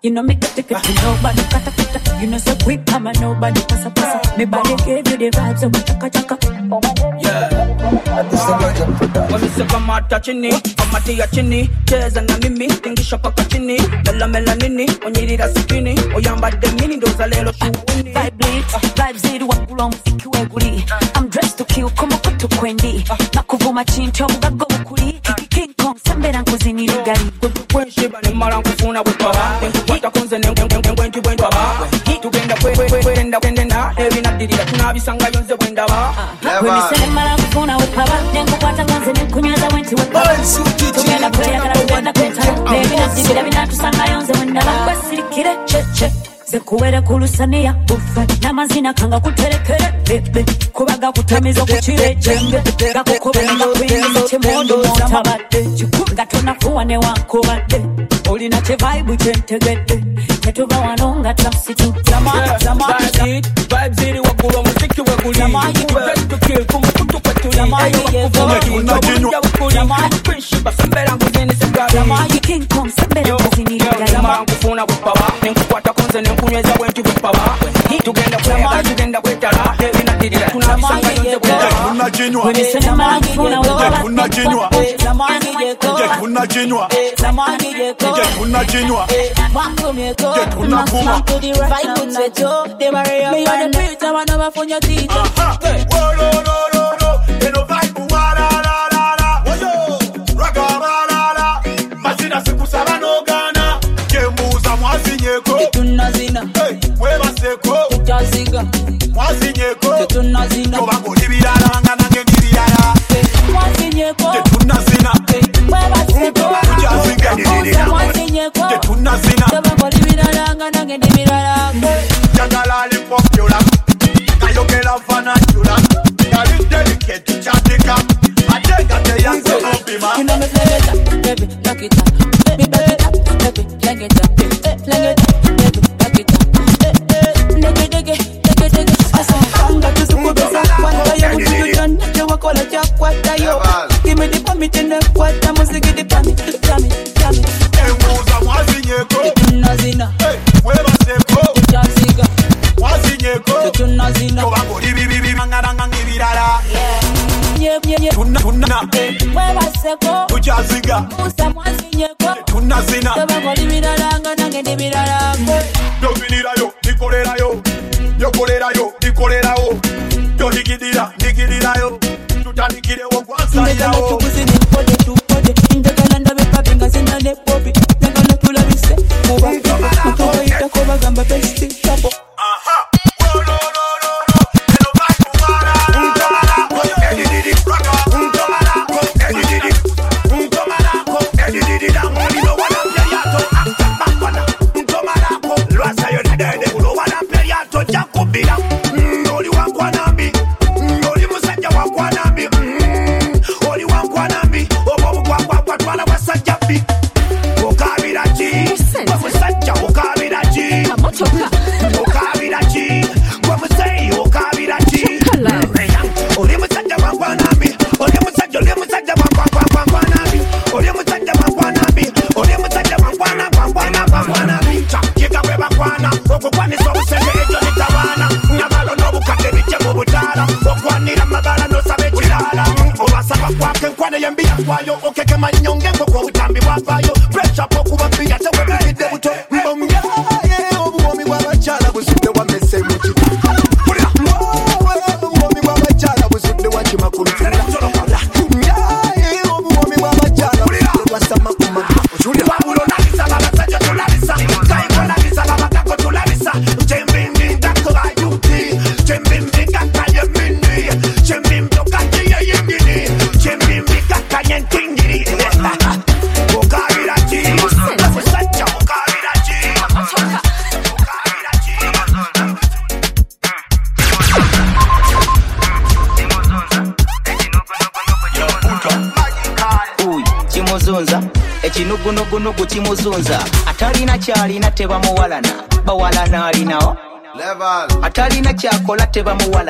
You know me get to nobody kata. You know so quick, mama nobody pasa. Me body gave you the vibes of chaka. Yeah. Kama touching it, kama tia chini, cheza na mimi, tingisha paka chini, dala melanini, onyirira sikini, oyamba demini, doza lelo shuuni. Vibes ziri wakula mfiki weguli. I'm dressed to kill, kuma kutu kwendi. Nakuvuma chinto, mugago ukuli. King Kong, sambera nkuzini ligari. Shiba ni mara nkufuna wikwa. Wata kunze ngwentu wenda ba. Tugenda kwenda na, evi na didida, tunabisanga yonze wenda ba. Wemisele mara nkufuna wikwa. Nengu kwata kunze nkunyaza wenti wikwa. Tugenda kwenda kwenta. Evi na didida, vinatusanga yonze wenda ba. Kwesirikire, che. Zekuwere kulusania bufe namazina kanga kuterekere bebe kubaga kutemizo kuchire jembe gakukobe na kwingi chemondo montabade gatona fuwane wankobade olina che vibe chentegede netuva wanonga tramsitu zamani vibes ziri wakula muziki weguli zamani ready to kill kumukutu kwetu zamani zamani principal sambera nguzini sekari zamani King Kong sambera nguzini zamani kufuna bupawa nenkukwata kunze nenkunyweza wentu bupawa tugenda kwetala evi na didira tunabisanga yonze kwenda tunajinywa wemisema ngifuna wewa tunajinywa zamani tunajinywa zamani tunajinywa wakomeko tunakuma vibe mteto de maria me on the beat I wanna for your teeth eno vibe wala la oyo raga la mazina sikusaba no gana kemuza mwazinyeko tunazina weba seko tutaziga mwazinyeko tunazina tobago libirala ngana ngendibirala mwazinyeko tunazina weba seko tutaziga mwazinyeko tunazina tobago libirala ngana ngendibirala jagala lipopula kayokela fana chula yali delicate chatika atega te yanzo obima you know me play it baby lock it up baby baby baby like it up like it baby lock it up nigga asanga tusukubeza kwanda yo mutujana je wakola cha kwata yo give me the permit and kwata muziki the permit emuza mwazinyeko tunazina weba seko tutaziga mwazinyeko tunazina tobago libibi mangaranga ngibirala tunna weba seko tutaziga musa mwazinyeko tunazina tobago libirala ngana ngendibirala dovinirayo nikolerayo yokolerayo nikolerayo nikidirayo tutanikirewo kwansayawo tukuzini pode indagala ndabe papi ngazina ne popi ngana tulabise kuba kuba itakoba gamba besti tapo Wayo okeke manyonge ngoko utambi wapayo pressure poku bapia tewe gaide buto mbomya obuomi bwabachala busudde wa messe muki obuomi bwabachala busudde wa kimakulu obuomi bwabachala bwasama kuma ojuli wabulo nalisa babasajja tulabisa kaiko nalisa babakako tulabisa chembimbi ndako ayuti chembimbi kakaye mini chembimbi okaye yengini chembimbi kakaye tingiri okabirachi babasajja okabirachi kimuzunza ekinugunugunugu kimuzunza atalina kyalina tebamuwalana bawalana alinawo atalina kyakola tebamuwalana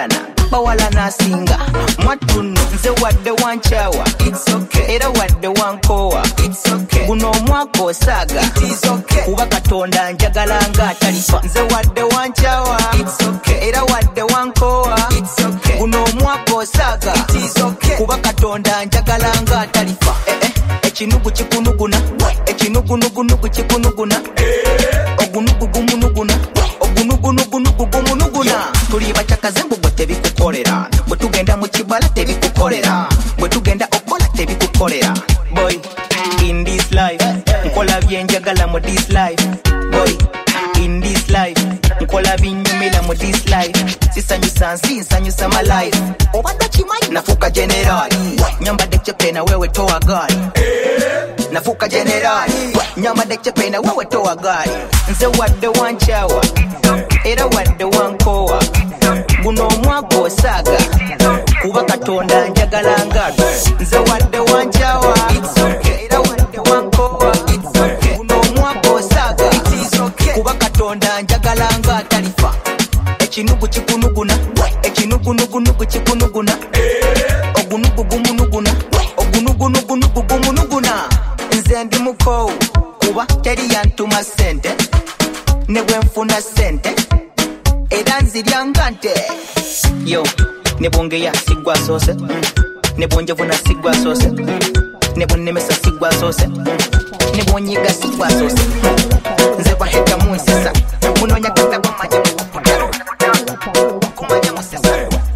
bawala nasinga mwatunu nze wadde wanchawa it's okay era wadde wankowa it's okay guno omwaka osaga it's okay kuba katonda njagala nga atalifa nze wadde wanchawa it's okay era wadde wankowa it's okay guno omwaka osaga it's okay kuba katonda njagala nga atalifa ekinugu kikunuguna ekinugunugunugu kikunuguna ogunugu gumunuguna ogunugunugunugu gumunuguna tuli bachakaze mbu bwe tebikukolera bwe tugenda mu kibala tebikukolera bwe tugenda okola tebikukolera boy in this life nkola byenjagala mu this life boy in this life nkola binyumira mu this life sisanyusa nsi nsanyusa my life obadde kimanyi nafuka generali nyambadde kyepena wewe toa gari nafuka generali nyambadde kyepena wewe toa gari nze wadde wanchawa era wadde wankowa guno omwaka osaga kuba katonda njagala nga nze wadde wanchawa era wadde wankowa guno omwaka osaga kuba katonda njagala nga atalifa ekinugu kikunuguna ekinugunugunugu kikunuguna ogunugu gumunuguna ogunugunugunugu gumunuguna nze ndi mukowu kuba teri yantuma sente ne bwe nfuna sente era nzirya nga nte yo ne bongeya sigwa sose ne bonjevuna sigwa sose ne bonnemesa sigwa sose ne bonyiga sigwa sose nze baheta munsisa munonya kata bamanya mukuputalo kumanya musisa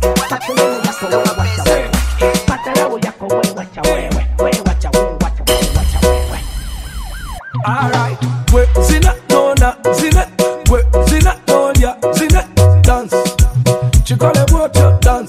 patalawo yako wacha wewe wacha wewe alright we zina nona zina we zina nolia zina dance chikole water dance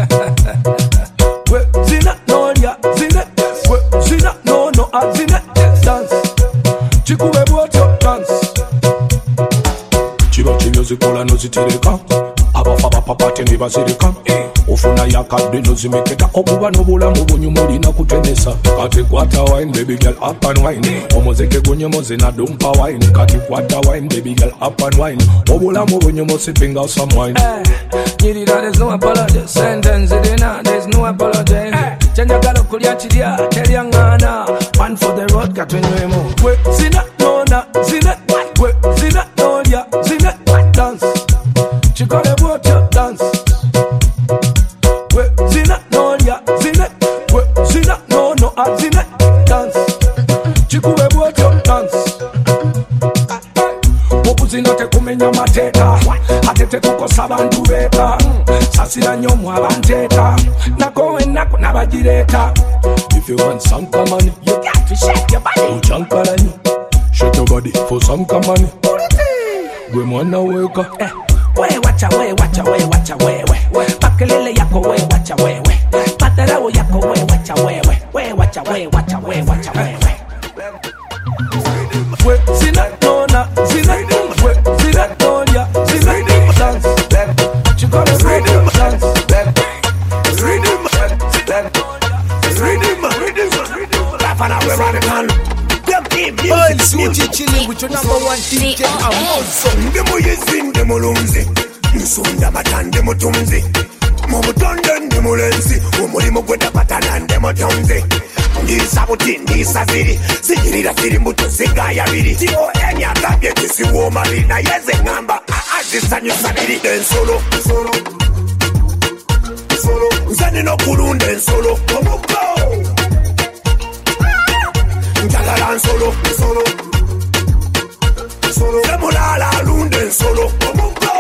we zina nolia zina we zina nono zina dance chikule water dance chiba chinyo zikola no zitireka abafa bapapate ne bazireka ofuna yakadde no zimeketa okuba n'obulamu bunyumulina kutenesa kati kwata wine baby girl up and wine omuzeke gunyomoze na dumpa wine kati kwata wine baby girl up and wine obulamu bunyomoze pinga some wine nyirira there's no apology sentence dina there's no apology chanja galo kulya chirya telyangana one for the road katwenywemo we zina nona zina we zina nolia zina dance chikole water dance we zina nolia zina we zina nono zina dance chikule water dance okuzina tekumenya mateeka ate tetukosa abantu beeka sasira nnyo mu abanteeka nako ennaku nabagireeta if you want some money you got to shake your body ujankalanye shake your body for some money gwe mwana weka we wacha wewe makelele yako we wacha wewe patarawo yako we wacha wewe wacha wewe we zina nona zina we zina nolia zina dance chikole rhythm dance rhythm lafana we radical Boy, Suji chilling with your number one DJ Amoso. Ndemo yezi ndemo lunzi Nsunda matande mutunzi Mubutonde ndemo lenzi Umulimo gweda patana ndemo tonzi Ndisa buti ndisa ziri Sigirira ziri mbuto ziga ya biri Tio enya tabye kisi woma lina Yeze ngamba Azisanyu sabiri Den solo Nzani no kulunde solo Omuko Njagala solo Semulala lunde solo Omuko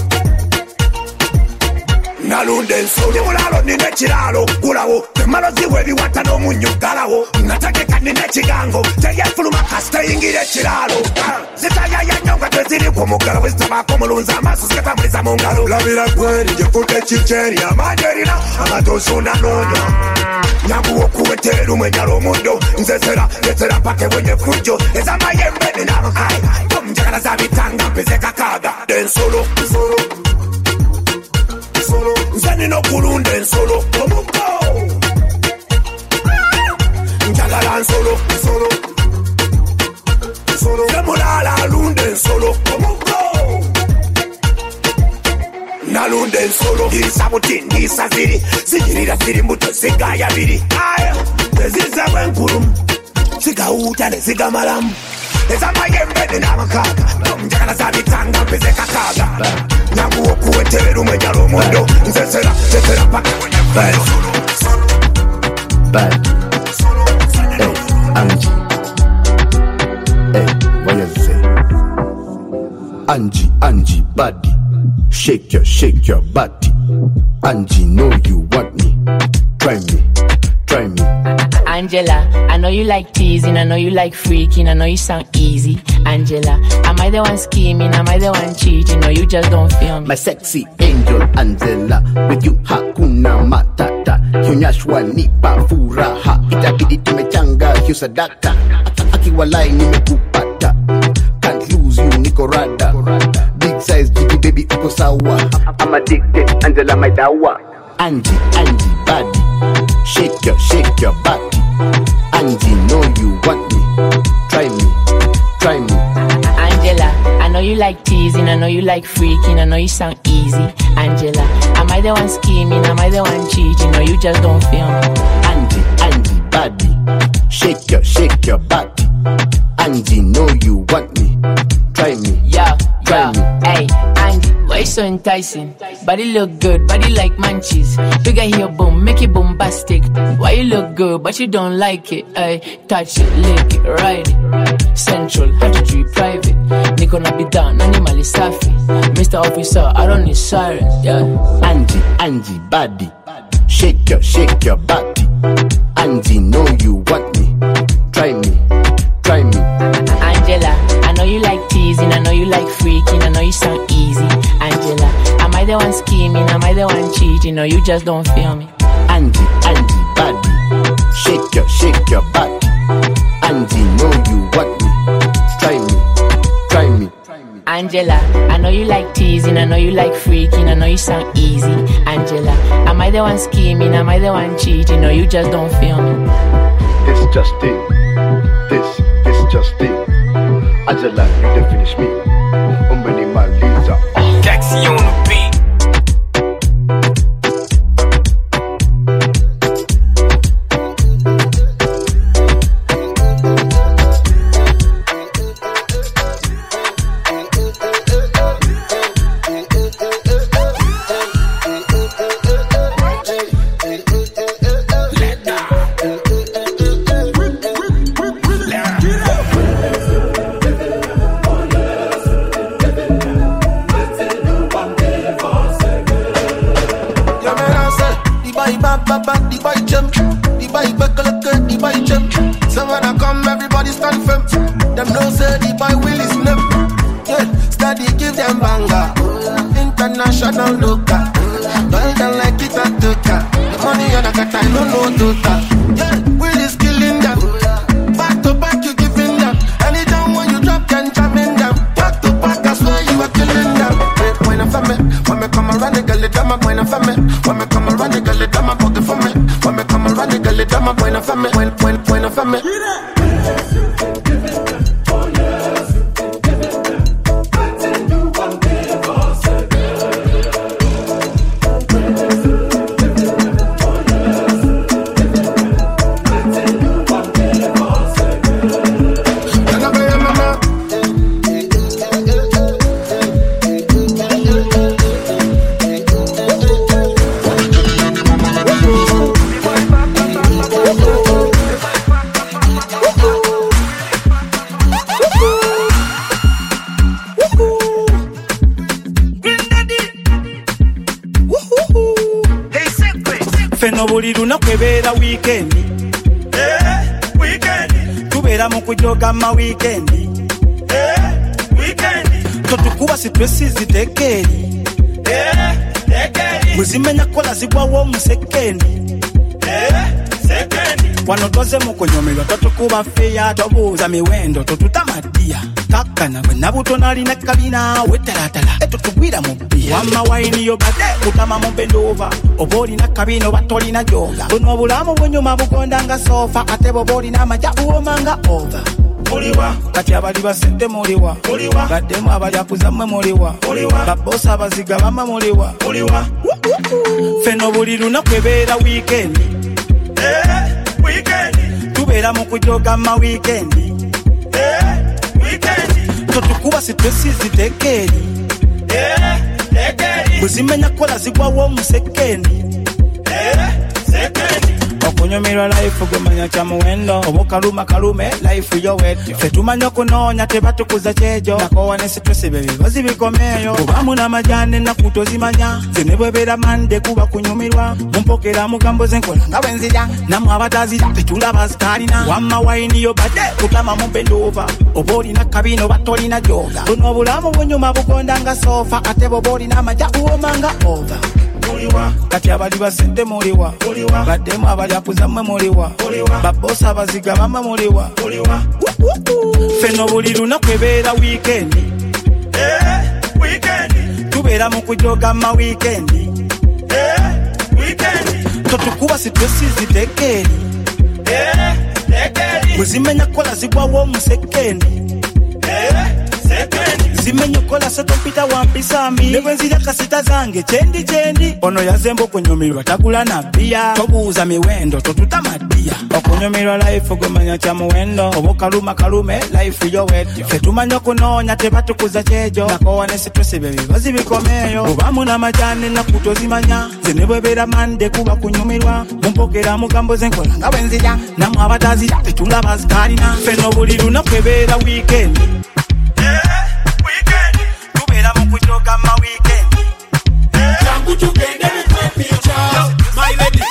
Nalunde solo Semulalo nine chiralo Kulawo Temalo ziwe biwata no munyugalawo Natakeka nine chigango Teye fuluma kasta ingire chiralo Zitaya ya nyonga tweziri kumugala Wisitabako mulunza masu sketa mliza mungalo Labira kweri jefute chicheri Amajerina Amatosuna nonya Nyabu okuweteru mwenyalo mundo Nzesera, yetera pake wenye fujo Eza mayembe ni nama ai Kumjagala za bitanga mpeze kakaga Den solo Nzeni no kulunde solo Omuko Njagala solo Semulala lunde solo Omuko Nalunde ngende nsolo isa mutindi isa ziri zigirira ziri mbuto zigaya biri aya ziza wenkulu zigauta nezigamalam ezamayembe n'amakaga njagala zabitanga mpeze kakaga nakuwa kuwetebera umwenyalo omondo nzezera tetera paka Bad. Hey, Angie. Hey, what you say? Angie, body. Shake your body. Angie, know you want me. Try me. Angela, I know you like teasing, I know you like freaking, I know you sound easy. Angela, am I the one scheming, am I the one cheating, no you just don't feel me? My sexy angel Angela, with you hakuna matata. Hunyashwa nipa furaha, itabidi tumechanga hiyo sadaka. Akiwalai nimekupata, can't lose you niko rada. Big size jiggy baby uko sawa. I'm addicted, Angela my dawa. Angie, body. Shake your body. Angie, know you want me. Try me. Angela, I know you like teasing, I know you like freaking, I know you sound easy. Angela, am I the one scheming, am I the one cheating, no you just don't feel me? Angie, body. Shake your body. Angie, know you want me. Try me. Yeah, hey, Angie, why you so enticing? Body look good, body like munchies. Bigger here, boom, make it bombastic. Why you look good, but you don't like it? Ay, touch it, lick it, ride it. Central, 103 private. Niko na be down, animal is safi. Mr. Officer, I don't need sirens, yeah. Angie, body. Shake your body. Angie, know you want me. Try me. Angela, I know you like teasing, I know you like freaking, I know you sound easy. Angela, am I the one scheming, am I the one cheating, or you just don't feel me? Angie, body. Shake your body. Angie, know you want me. Try me. Angela, I know you like teasing, I know you like freaking, I know you sound easy. Angela, am I the one scheming, am I the one cheating, or you just don't feel me? This just it. This just it. Angela, you done finish me. Umbeni maliza. Taxi on the beat. International local, don't like it and toka. The money on a cat, I don't know total. Yeah, Will is killing them. Back to back, you giving them. Anytime when you drop, can jam in them. Back to back, that's why you are killing them. When I when me come around, the girl, dama, when I when me come around, the girl, dama, pocket for me. When me come around, the girl, dama, when I buli lunaku ebeera wiikendi tubeera mu kujoga ma wiikendi totukuba sitresi ziteeka eri muzimenya kola zigwawo omusekendi wano toze mu kunyomerwa totukuba feya tobuuza miwendo totutamadiya kakkana bwe nabutono alina kabina wetalatala etutugwira mu bbiya wamma wayini yobadde kutama mu bendova oba olina kabina oba tolina gyoga buno obulamu bunyuma bugondanga sofa ate bwoba olina amajja buwomanga ova kati abali basente muliwa baddemu abali akuzammwe muliwa babosi abaziga bamma muliwa feno buli lunaku ebeera wiikendi tubeera mu kujoga ma wiikendi totukuba sitresi zitekeeri buzimenya kola zigwawo omusekendi okunyumirwa life gwemanya kya muwendo obukaluma kalume life yo wetyo fe tumanya okunoonya tebatukuza kyejo nakowa ne sitresi bebibazi bikomeeyo kubamu n'amajane nakuto zimanya zene bwebeera mande kuba kunyumirwa mumpokera mugambo zenkola nga bwenzirya namwe abatazirya tetulaba zitalina wamma waini yo badde kutama mumpendova oba olina kabino batolina joga buno obulamu bunyuma bugonda nga sofa ate boba olina amaja uwomanga ova kati abali basente muliwa baddemu abali akuzammwe muliwa babosi abaziga bamma muliwa feno buli lunaku ebeera wiikendi tubeera mu kujoga ma wiikendi totukuba sitresi zitekeeri bwezimenya kola zigwawo omusekendi zimenya kola setompita wampisambi nebwenzirya kasita zange kyendi ono yazemba okunyumirwa tagula na bbiya tobuuza miwendo totutamadiya okunyumirwa life gwemanya kya muwendo obukaluma kalume life yo wetyo fe tumanya okunoonya tebatukuza kyejo nakowa ne sitresi bebibazi bikomeeyo bubamu n'amajane nakuto zimanya zene bwebeera mande kuba kunyumirwa mumpokera mugambo zenkola nga bwenzirya namwe abatazirya tetulaba zitalina feno buli lunaku ebeera wiikendi tubeera mu kujoga ma wiikendi jangu tugende mukwe picha my lady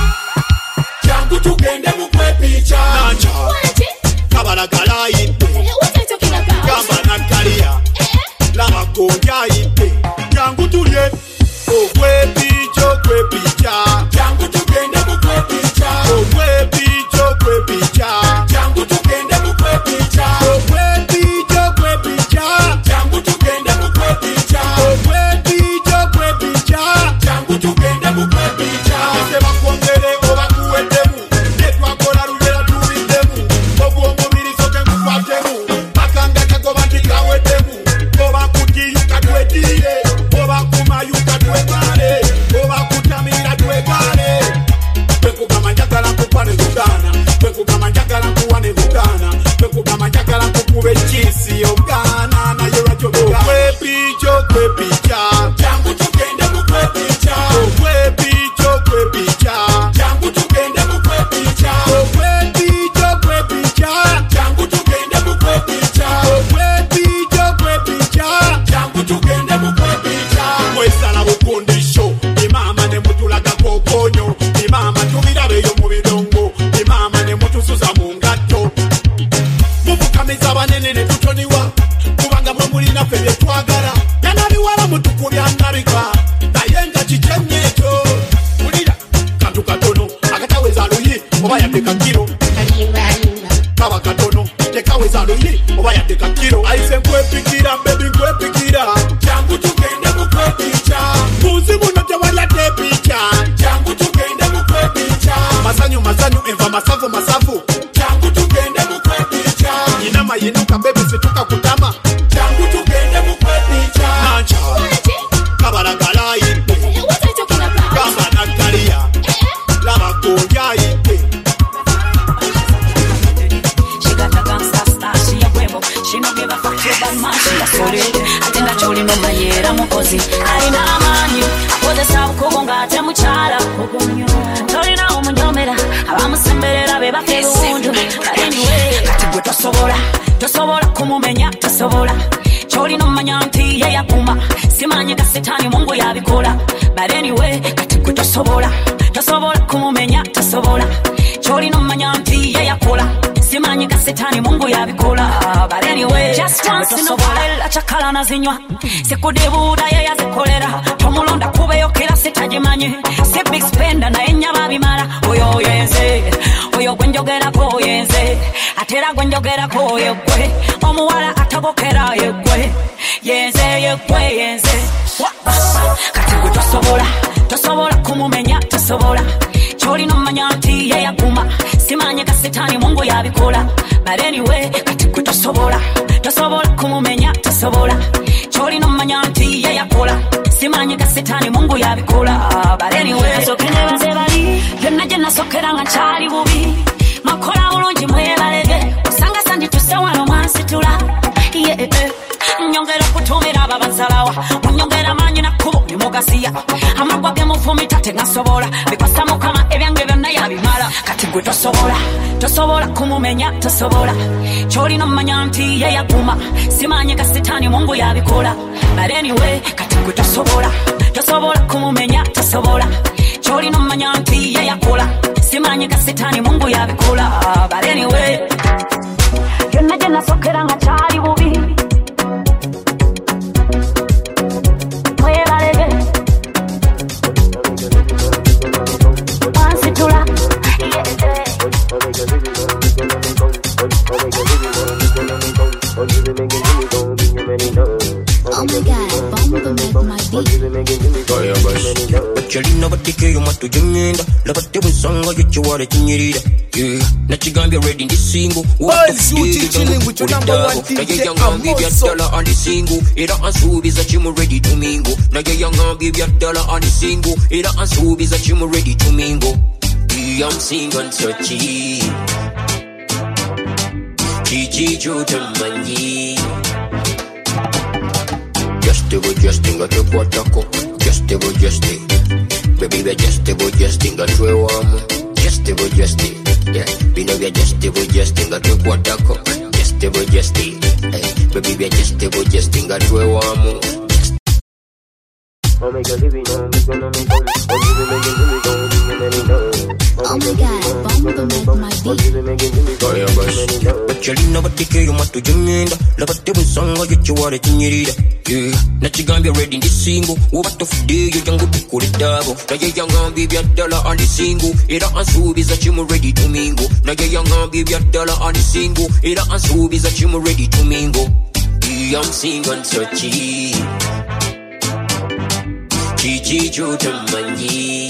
jangu tugende mukwe picha nanja kabalagala yite gamba nakalia lama gonja yite jangu tulye okwe picha jangu tugende mukwe picha okwe picha jangu tugende mukwe picha okwe picha jangu tugende mukwe picha okwe picha jangu tugende mukwe picha seba kwongere oba kuwedemu netwakola lulera tubiddemu obwongo biri soke ngukwatemu bakanga kagoba ntikawedemu oba kutiyuka twedire oba kumayuka twegale oba kutamira twegale kwekugamba njagala nkukwane kugana kwekugamba njagala nkuwane kugana kwekugamba njagala nkukube kisi ogana naye lwakyo okwe picha jangu tugende mukwe picha okwe picha jangu tugende mukwe picha okwe picha jangu tugende mukwe picha okwe picha jangu tugende mukwe picha mwesala bukundisho imama ne mutulaga kokonyo imama tubirabeyo mu bidongo imama ne mutusuza mu ngatto mubukamiza banene ne tutoniwa kubanga mwe mulina ffe bye twagala yanabiwala mutukubya nabika naye nga kikyenyeekyo mulira kantu katono akataweza luyi oba yateka kiro kaba katono tekaweza luyi oba yateka kiro ayise nkwepikira bebi nkwepikira jangu tugende mukwe picha muzi muno tewalyate picha jangu tugende mukwe picha masanyu enva masavu jangu tugende mukwe picha nyina mayinuka bebi situka kutama jangu tugende mukwe picha nancha kabalagala yite gamba nakalia laba gonja yite atenda kyolino mayera mukozi alina amaanyi akozesa bukugu ng'ate mukyala tolina omunyomera abamusemberera be bafa ebundu baliniwe kati gwe tosobola kumumenya tosobola kyolina omumanya nti ye yakuma simanyi ga setaani mungu yabikola baliniwe kati gwe tosobola kumumenya tosobola kyolina omumanya nti ye yakola simanyi ga setaani mungu yabikola but anyway just once in a while achakala nazinywa sikudibuuda ye yazikolera tomulonda kubeyokera sitagimanyi si big spender naye nnyaba bimala oyo yenze oyo gwenjogerako yenze atera gwenjogerako yegwe omuwala atagokera yegwe yenze kati gwe tosobola kumumenya tosobola kyolina omumanya nti ye yakuma simanye kasitani Mungu yabikola. But anyway, kati gwe tosobola kumumenya, tosobola. Choli no manya nti ye yakola. Simanye kasitani Mungu yabikola. But anyway, so kene baze bali, yonna je nasokera nga chali bubi. Makola bulungi mwebalege, osanga sandi tusawa no mansitula. Nyongera kutumira babazalawa, munyongera manyi na kubo nimugasiya. Amagwa ge mufumita tengasobola, bikwasa mukama ebyange byonna yabimala. Kati gwe tosobola kumumenya, tosobola. Choli no manya nti ye yakuma, simanye kasitani Mungu yabikola. But anyway, kati gwe tosobola kumumenya, tosobola. Choli no manya nti ye yakola, simanye kasitani Mungu yabikola. But anyway, yonna je nasokera nga chali bubi. Chelina batike yo matu jengenda la bate busanga yichwale chinyirira yeah na chigambia ready ndi single what the chilling with your number one DJ $1 on the single era ansubiza chimu ready to mingle na yanga give $1 on the single era ansubiza chimu ready to mingle I'm single so chi jutamani Justin got the quatako Justin baby we Justin got the warm Justin yeah we know we Justin got the quatako Justin baby we Justin got the warm Oh my God, living on me, gonna make on oh my God, bomb to make my beat. Oh yeah, boss. Chelina batike yo matu jengenda, la bate busanga yichwale chinyirira. Yeah, na chigambia ready ndi single, wo bato fide yo jangu tukulidabo. Na ye yanga bibi $1 on the single, era ansubiza chimu ready to mingle. Na ye yanga bibi $1 on the single, era ansubiza chimu ready to mingle. Yeah, I'm single so cheap. Jutamani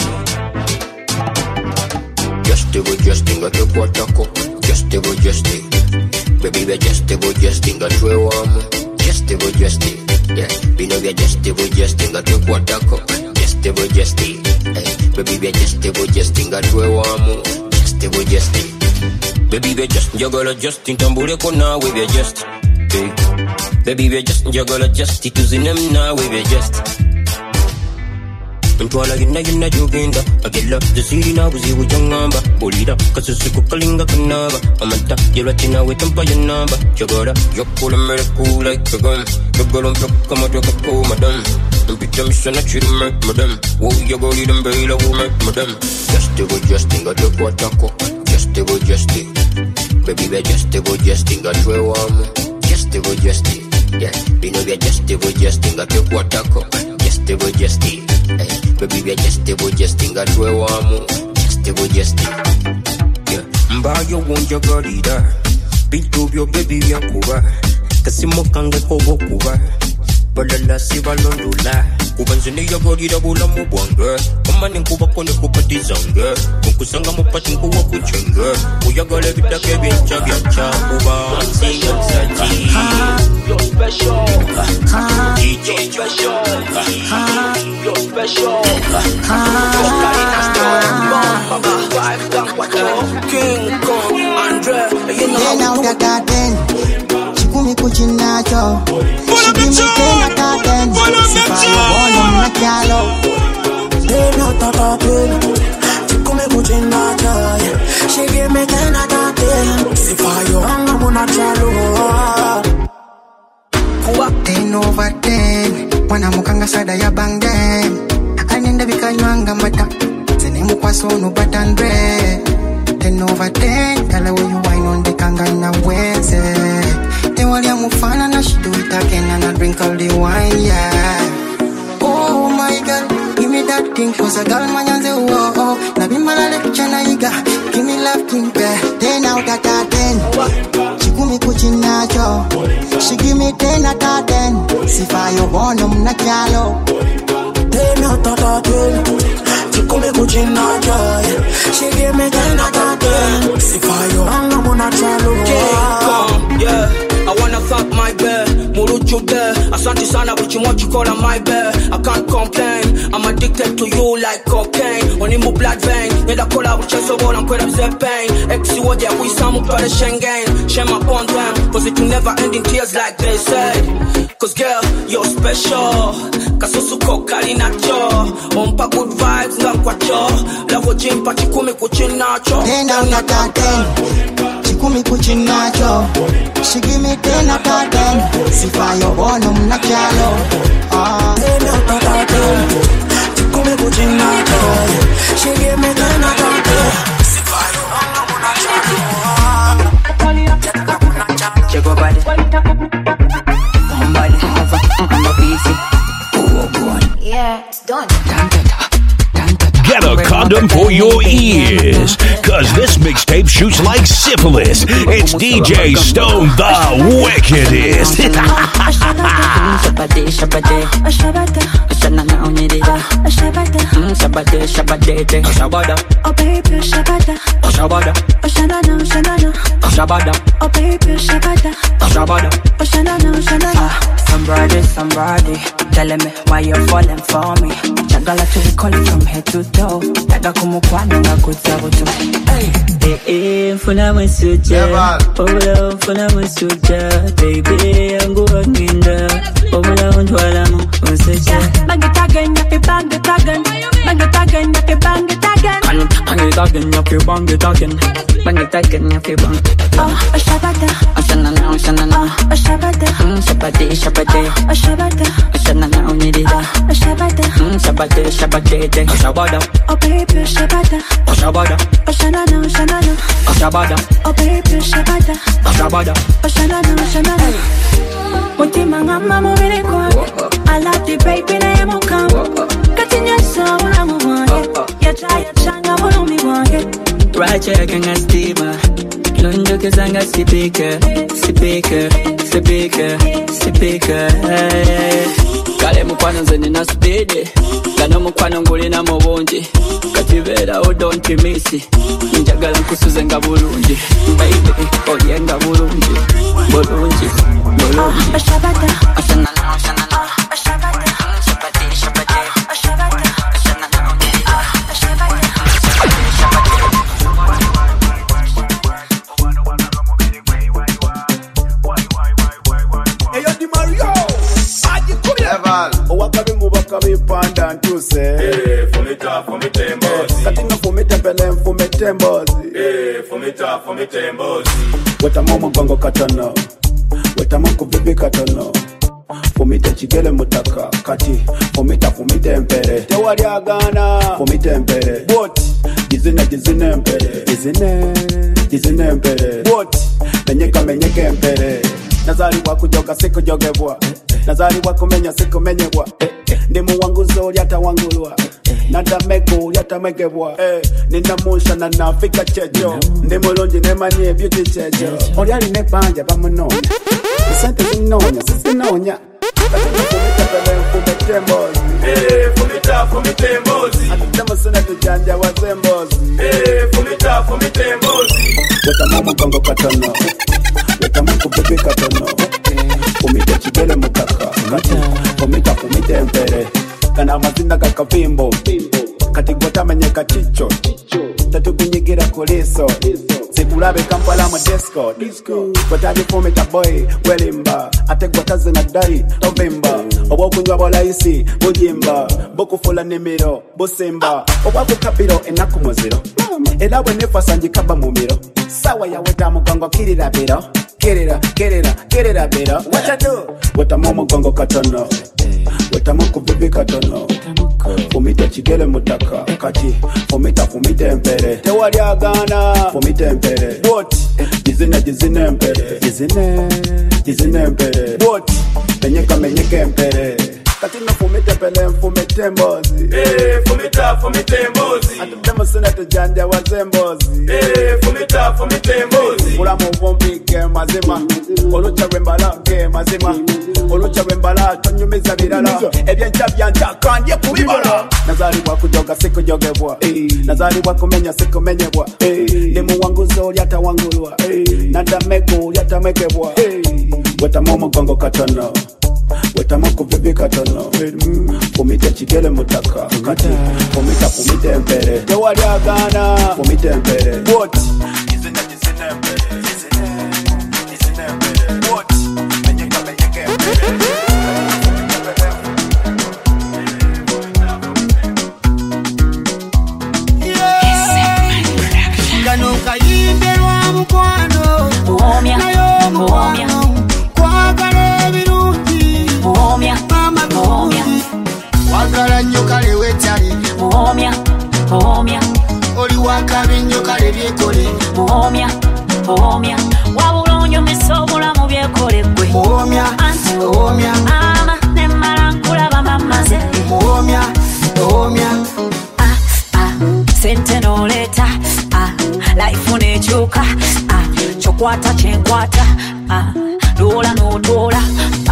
Justin got the quatako Justin baby we Justin got the warm Justin yeah we know we Justin got the quatako Justin baby we Justin got the warm Justin baby we Justin tambule kona we be just baby we Justin tuzinem na we be just Ntwala gina jogenda Agela zesiri na buzi ujangamba Bolida kasusiku kalinga kanaba Amanta yelatina wetampa yanamba Jagara yakula mereku like a gun Yagala mpaka matoka po madam Mpita mishana chiri mek madam Wo yagali dambela wo mek madam Justin got the quatako Justin baby we Justin got the warm Justin yeah we know we Justin got the quatako Justin baby we Justin got the warm Justin yeah mbayo wonja garida bintu byo baby yakuba kasimo kange kobo kuba balala sibalondula kubanzene yagarida bula mu bwanga kamane kuba kone kupatizanga kunkusanga mupati kuwa kuchenga uyagale bitake bincha byacha kuba singa saji you're special DJ special you're special King Kong Andre you know now the garden chikumi kuchinacho chikumi tena garden sifayo bono mnachalo tena tatapen chikumi kuchinacho chikumi tena garden sifayo bono mnachalo kuwa 10 over 10 wana mukanga sada ya bangden anenda bikanywanga mata zene mukwaso no batandre 10 over 10 kala we you wine on the kangana weze te walia mufana na she do it again and I drink all the wine yeah oh my God give me that thing cause a girl manyanze oh na bimala le kichana iga give me love king be 10 out of 10 chikumi kuchinacho she give me 10 out of 10 sifayo bono mnachalo 10 out of 10 chikumi kuchinacho she give me 10 out of 10 you there. Asante sana what you call on my bed. I can't complain. I'm addicted to you like cocaine. On in my blood vein. Nenda kola uchezo bola mkwela mze pain. Exi woje ya kuisamu pale Schengen. Share my bond them. Cause it will never end in tears like they said. Cause girl, you're special. Kasusu kokali nacho. Ompa good vibes nga kwacho. Lavo jimpa chikumi kuchinacho. Tena unataka chikumi kuchinacho. She give me 10 out of 10. Sifayo bono mnachalo. Tena unataka chikumi kuchinacho. She give me 10 out of 10. Sifayo bono mnachalo. Check over yeah, it's done. Get a condom for your ears, cause this mixtape shoots like syphilis. It's DJ Stone the Wickedest. Somebody, telling me why you're falling for me. Chagala to call it from head to toe. Taga kumukwana na kutabutu. Hey, funa msuja. Obula funa msuja. Baby, yangu wakinda. Obula untwala msuja. Bang it again, yaki bang it again. Bang it again, yaki bang it again. Bang it again, yaki bang it again. Bang it again, yaki bang. Oh, shabada. Shanana. Oh, shabada. Shabade. Oh, shabada. Shanana unidida. Oh, shabada. Shabada. Oh, baby, shabada. Shabada. Oh, shanana. Shabada. Oh, baby, shabada. Shabada. Oh, shanana. Mutima ngama mubiri kwa. I love the baby na yamuka. Katinya sawa mwange. Ya changa bulumi wange. Racha kanga stima. Londo kezanga sipika. Kale mukwano nze nina speed. Gano mukwano nguli na mubungi. Kativera o don't miss. Njagala nkusuze nga bulungi. Baby, oyenga bulungi. Shabada. Shanana. Panda ntuse fumita mbozi katinga fumita pele fumita mbozi fumita mbozi weta momo gongo katono weta moko bibi katono fumita chigele mutaka kati fumita empere tewali agana fumita empere bot dizine empere dizine empere bot menyeka empere nazali wakujoga siku jogebwa nazali wakumenya siku menyebwa ndimu wanguzo lyata wangulwa nadameko lyata megebwa nina musha na nafika chejo ndimu lonji nemanye beauty chejo olyali nebanja bamunonya sente zinonya sisinonya fumita pele fumita mbozi fumita mbozi atutemo sina tujanja wazembozi fumita mbozi weta mama gongo katono weta mako bebe katono fumita chigele mutaka kati fumita empere kana mazinda kakavimbo kati gota menyeka chicho tatu kunyigira kuliso sikulabe Kampala mu disco kotali fumita boy welimba ate gota zina dai tovimba obokunywa bolaisi bujimba bokufula nimiro busimba obakukabiro enakumuziro era bwe nefasanji kaba mumiro sawa ya weta mugongo kirira biro kirira biro what I do weta momo gongo katono weta moko bibi katono fumita chigele mutaka kati fumita empere tewali agana fumita empere what dizine empere dizine empere what menyeka empere katina fumita pele fumita mbozi fumita mbozi atutemo sina tujanja wazembozi fumita mbozi mulamu bombike mazima olucha rembala ke mazima olucha rembala tonyumiza birala ebyencha byanja kandye kubibala nazali wakujoga siku jogebwa nazali wakumenya siku menyebwa ndimu wanguzo lyata wangulwa nadameko lyata mekebwa weta momo gongo katono tamako bebe katono Kumite chigele mutaka Kati kumite mpere Tewali agana Kumite mpere What? Izine mpere Izine mpere What? Menyeka mpere Kano kayimberwa mukwano Muhomya Muhomya Kwagala ebirungi Muhomya Muhomya Wagala nnyo kale wetale Muhomya Muhomya Oli wakabi nnyo kale byekole Muhomya Muhomya Wabula onyumisa obulamu byekole gwe Muhomya Muhomya Ama nemmala nkulaba mamaze Muhomya Muhomya Sente n'oleeta life nekyuka kyokwata kyenkwata lwola n'otoola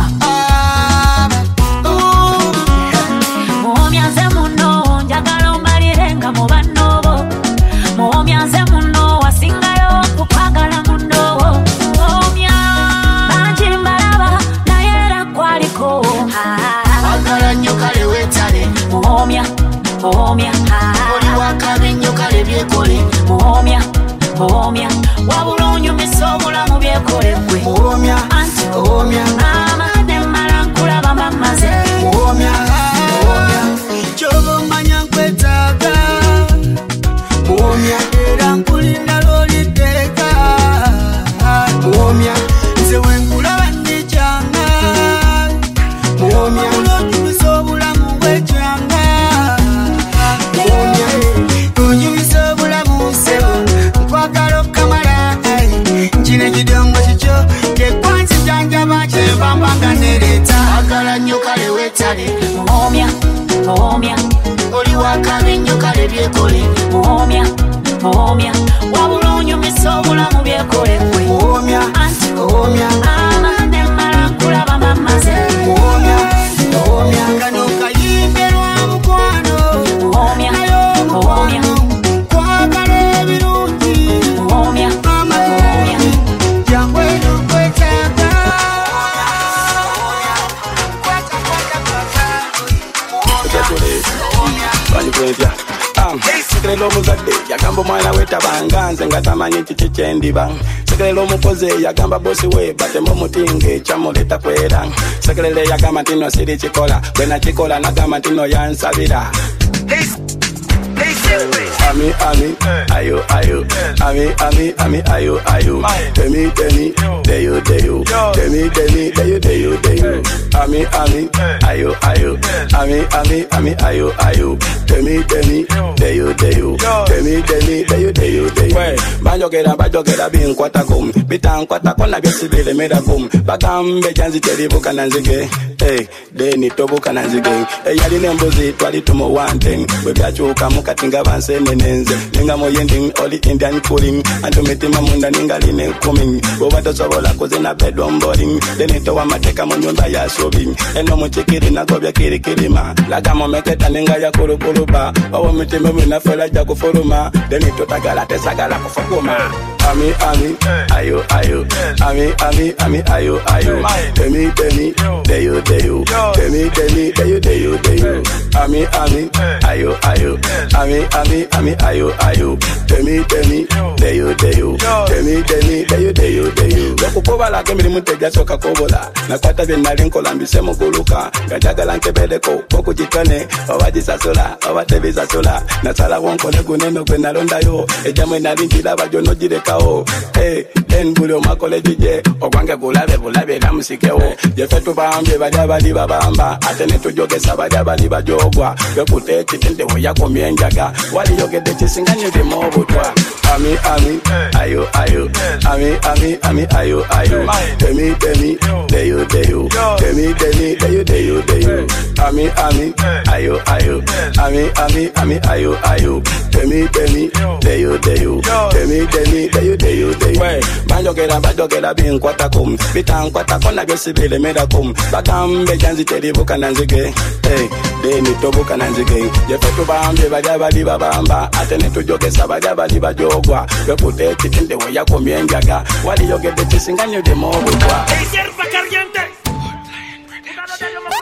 muhomya nze muno njagala ombalire nga mu bannobo muhomya nze muno wasingayo kukwagala muno muhomya bangi mbalaba naye era kwaliko wagala nnyo kale wetale muhomya muhomya oli wakabi nnyo kale byekole muhomya muhomya wabula onyumisa obulamu byekole gwe muhomya muhomya ama nemmala nkulaba mamaze muhomya muhomya kyoba omanya nkwetaaga muhomya era nkulinda lwoliteeka muhomya nze wenkulaba ndikyanga muhomya onyumisa obulamu bwekyanga muhomya onyumisa obulamu sebo nkwagala okamala nkino ekidongo kikyo kekwansi janjaba kyembambanga nereeta wagala nnyo kale wetale muhomya muhomya oli wakabi nnyo kale byekole muhomya muhomya wabula onyumisa obulamu byekole gwe muhomya muhomya ama nemmala nkulaba mamaze muhomya muhomya kano kayimberwa mukwano muhomya muhomya kwagala ebirungi muhomya muhomya jangweno nkwetaaga Sekerera omuzadde yagamba omwana we tabanga nze nga tamanyi kiki kyendiba sekerera omukozi yagamba bosi we batemu omutinga ekyamuleeta kwera sekerera yagamba nti no siri kikola bwe nakikola nagamba nti no yansabira Ami, ayo, ami, ayo. Temi, deyo. Temi, Ami, ayo. Ami, ayo. Temi, deyo. Temi, bajogera binkwatako bitankwatako nabyo sibiremerako bagambe janzi teribuka nanzige deni tobuka nanzige eyalina embuzi twali tumuwante bwe byakyuka mukati nga bansenenenze ninga moyending oli indian cooling antumitima munda ningaline nkumi bwoba tosobola kuzina bedroom boarding deni towa mateka mu nyumba ya subi eno mukikiri nagobya kirikirima lagamo meketa ninga ya kurukuluba owo mitima minafela ja kufuluma deni totagala tesagala kufukuma Ami, ayo. Ami, ayo. Temi, deyo. Temi, deyo. Ami, ayo. Ami, ayo. Temi, deyo. Temi, deyo. Okukoba emirimu tejasoka kobola nakwata byenali nkola mbise muguluka nga njagala nkebeleko okugitone oba gisasula oba tebisasula nasalawo nkole guneno gwe nalondayo ejamwe nali njiraba gyonogirekawo buli omakole gije ogwange bulabe namusikewo jefe tubambye bali abali babamba ate netujogesa bali abali bajogwa bekuta ekitende weyakomya enjaga waliyogedde kisinganye bimu obutwa Ami, ayo. Ami, ayo. Temi, deyo. Temi, deyo. Ami, ayo. Ami, ayo. Temi, deyo. Temi, deyo. Bajogera binkwatako bitankwatako nabyo sibiremerako bagambe janzi teribuka nanzige deni tobuka nanzige jefe tubambye bali abali babamba ate netujogesa bali abali bajogwa bekuta ekitinde weyakomya enjaga waliyogedde kisinganye bimu obutwa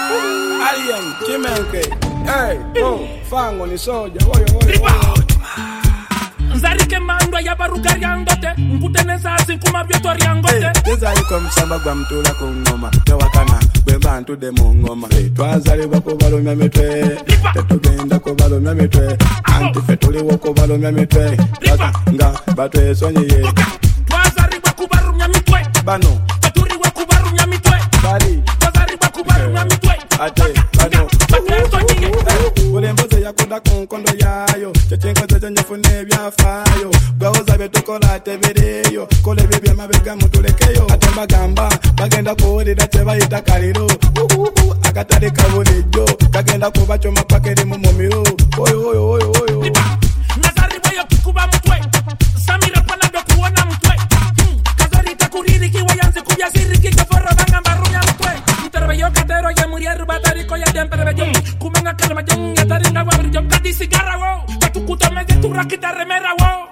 Alien, Kimenke. Hey, oh, fango ni soja. Oyo. Nzarike mando ya barugariangote Mputeneza sinkuma vyoto riangote Teza yuko msamba kwa mtula kungoma Tewakana, bebantu demo ngoma Twazali wako balo myamitwe Tetugenda ko balo myamitwe Antifetuli wako balo myamitwe Nga, batwe sonye Twazali wako balo myamitwe Bano Taturi wako balo myamitwe Bali Twazali wako balo myamitwe Ate, bano Batwe sonye Ulemboze yakoda kunkondo yayo Chechenkoze jenyefune byafayo Gwaoza betukola tebereyo Kole bibya mabega mutulekeyo Ate bagamba bagenda kuwulira tebayita kaliro Akatali kabulijjo kagenda kubachoma pakeri mu mumiro Oyo Nazari wayo kikuba mtwe Samira panado kuona mtwe Kazari takuriri kiwa yanzi kubya siriki Kafara banga mbarunya mtwe Mterbeyo katero ya muriaru batariko ya demperbeyo Kumenga kalma jong ya taringa wabri Kadi sigara wo Katukuta mege turakita remera wo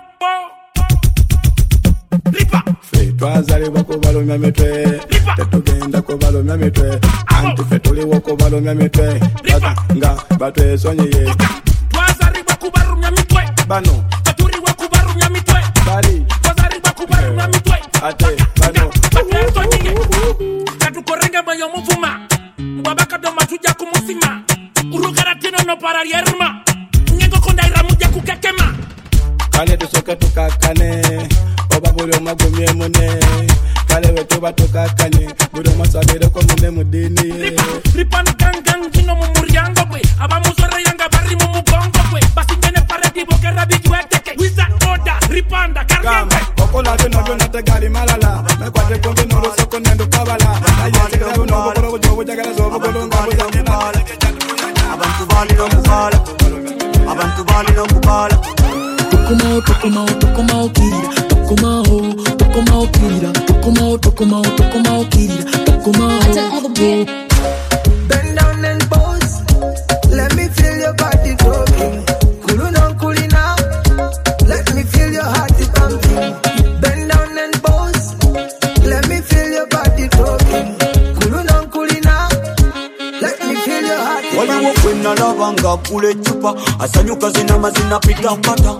Ripa Twazali wako balo myamitwe Tetugenda ko balo myamitwe Antifetuli wako balo myamitwe Nga, batwe sonye Twazali wako balo myamitwe Bano Taturi wako balo myamitwe Bali Twazali wako balo myamitwe Ate, bano Batwe sonye Katukorenga mayo muvuma Mbabaka do matuja kumusima Urugaratino no pararierma Nyengo kondaira muja kukekema Kale tusoke tukakane Oba buli omagumye mune Kale wetu batukakane Buli omasabire ko mume mudini Ripan gangang kino mumuriango kwe Aba musore yanga bari mumugongo kwe Basi ngene pareti boke rabi jueteke Wiza oda, ripanda, kargenge Okola tino jona tegali malala Mekwate kombi noro soko nendo kabala Ayete kabu nobo koro kujobu jagala zobo kolonga buzangula Abantu bali no mubala Abantu bali no mubala Tokomao kirira Tokomao kirira Tokomao kirira Bend down and pose. Let me feel your body talking. Kuluna kulina. Let me feel your heart pumping. Bend down and pose. Let me feel your body talking. Kuluna kulina. Let me feel your heart pumping. Waliwo kwena labanga kule chupa Asanyuka zina mazina pita pata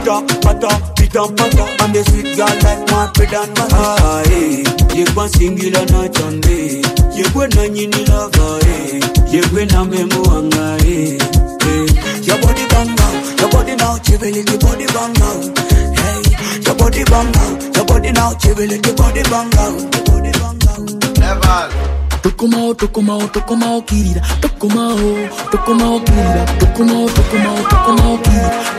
And they sweet girl like my bread and butter Yekwa singila na chande Yekwe na nyini lava Yekwe na memo wanga Your body bang out Your body now chivility body bang out Hey, your body bang out Your body now chivility body bang out Never Tokomao kirira Tokomao kirira Tokomao kirira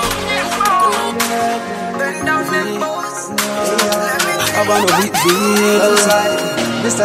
I wanna be Mr.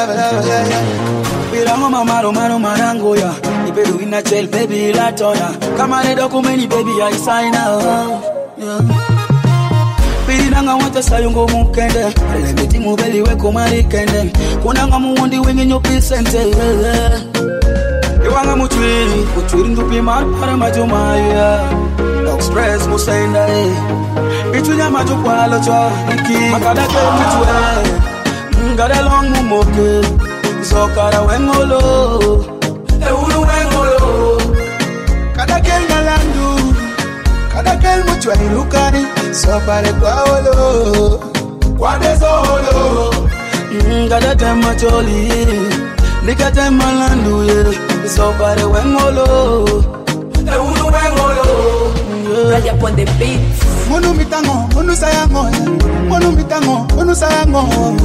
Bilango mamaro marango ya Ipedu ina chel baby la toya Kama ne dokumeni baby I sign out Bilinanga wata sayungo mukende Lebeti mubeli weko marikende Kunanga muwundi wengi nyopi sente Iwanga mutwiri ndupi para majumaya Express musenda Bitunya majukwalo chwa Iki makadake mutwe Ngade long mumoke Zokara wengolo Eulu wengolo Kadake ngalandu Kadake mutwe ilukani Sopare kwa olo Kwa dezolo Ngade tema choli Nikate malandu Sopare wengolo Eulu wengolo Raja upon the beat. Monu mitango, monu sayango. Monu mitango, monu sayango.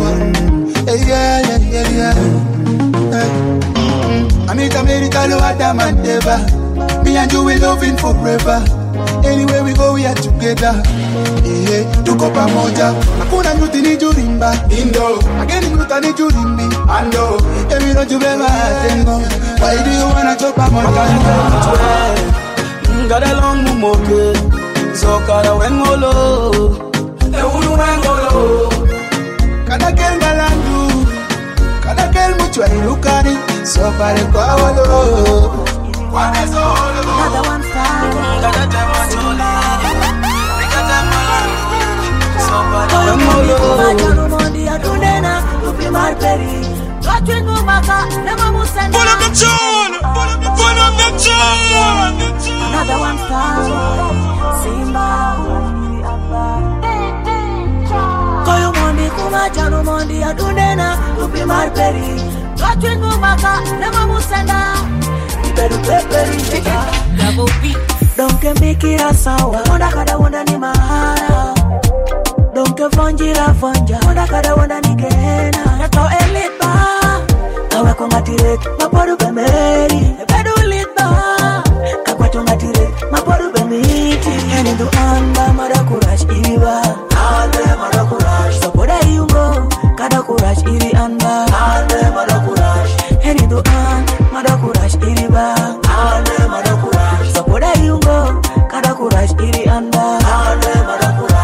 Yeah. Anita Merita no Adam Deva. Me and you we loving forever. Anywhere we go we are together. Tuko pamoja. Hakuna nyuti ni jurimba. Indo. Ageni nyuta ni jurimbi. Ando. Ebi no jubeba tengo. Why do you wanna chop pamoja? Ngade long mumoke Zokara wengolo Eulu wengolo Kadake ngalandu Kadake mutwa ilukani Sopare kwa wolo Kwa nezolo Another one time. Ngade tema choli Nikate malandu Sopare wengolo Majaru mondi ya tunena Tupi marperi Twatwingu maka Nema musenda Another one found Simba Koyo mondi kuma jano mondi adunena Lupi marperi Twatwin mumaka Nema musenda Iberu peperi Double beat Donke mikira sawa Wanda kada wanda ni mahara Donke vonjira vonja Wanda kada wanda ni gena Yato elitba Kawe kongatire Maporu bemeri Ebedu litba Kakwato ngatire Maporu bemiti Henidu anda madakurash iba Ande madakurash Sopoda yungo Kadakurash iri anda Ande madakurash Henidu anda madakurash iriba Ande madakurash Sopoda yungo Kadakurash iri anda Ande madakurash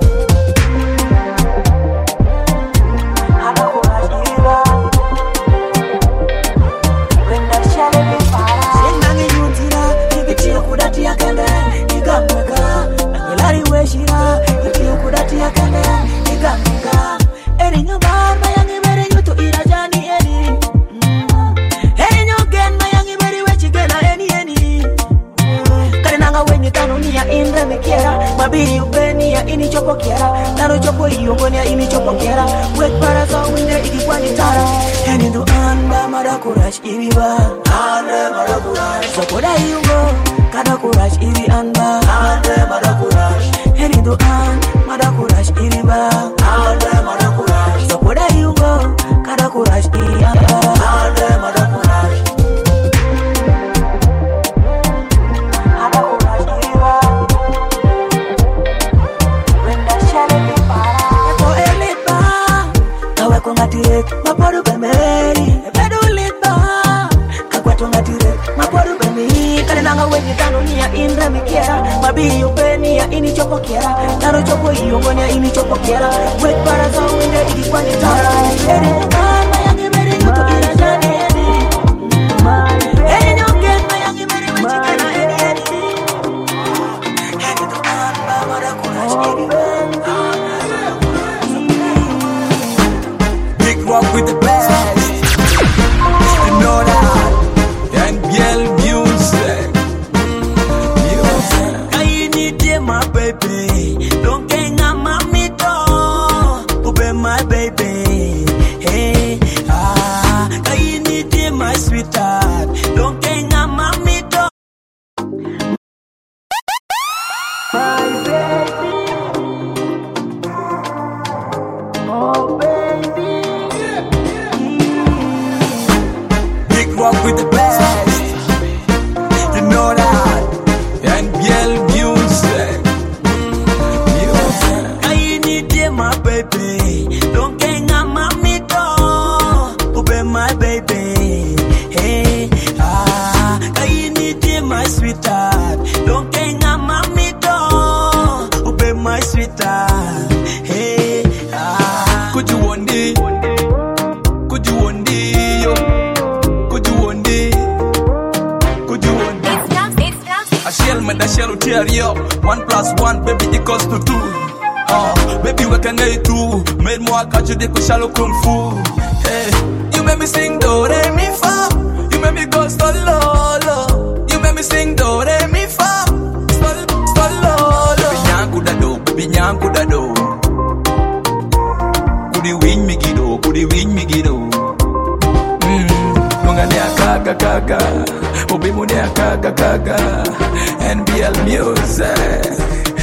Kudatia kende, igamega Nangilari weshira, ikiyo kudatia kende, igamega Eri nyubar, mayangi beri nyutu irajani eni Eri nyogen, mayangi beri wechigena eni Kare nanga wenye tanu niya indre mikiera Mabiri ubeni ya ini chopo kiera Naro chopo iyongoni ya ini chopo kiera Wek para za winde ikikwani tara Eni ndu anda madakurash iriba Ande madakurash Sopoda iyungo Kadakurash iri anda Ande madakurash Herido an Madakurash iri ba Ande madakurash Sopoda yungo Kadakurash iri anda Ande madakurash Kadakurash iri ba Wenda shale mi para Epo elitba Kawe kongatire Maporu bemeri Ebedu litba Kakwato ngatire Maporu bemeri Kale nanga wenye tano niya indra mikiera Mabiri upeni ya ini chopo kiera Naro chopo iyongoni ya ini chopo kiera Wek para za winde ikikwani tara Eri nyumbana yangi beri yutu irajani eni Eri nyongen mayangi beri wechikena eni Eni dukan bamara kurash iri Big rock with the best You know that NBL music My baby, don't get on my middle. Open my baby, hey, I need you, my sweetheart. Don't get on my middle. My baby, oh baby, Big rock with the best. You know that NBL music. My baby, don't get on my middle. Open my baby, hey, I need you, my sweetheart. Don't get on my middle. Open my sweetheart, hey, Could you one day? Could you one day? Yo? Could you one day? Could you one day? I shall make the shell tear you up. 1+1, baby, equals to 2. Baby, what can I do? Made more catch you, they could shallow kung fu. Hey, you made me sing do, re, mi, fa. You made me go stolo. You made me sing do, re, mi, fa. Stolo. Baby, nyanku da do. Kudi win me gido. Munga ne akaga. Obi mu ne akaga. NBL music.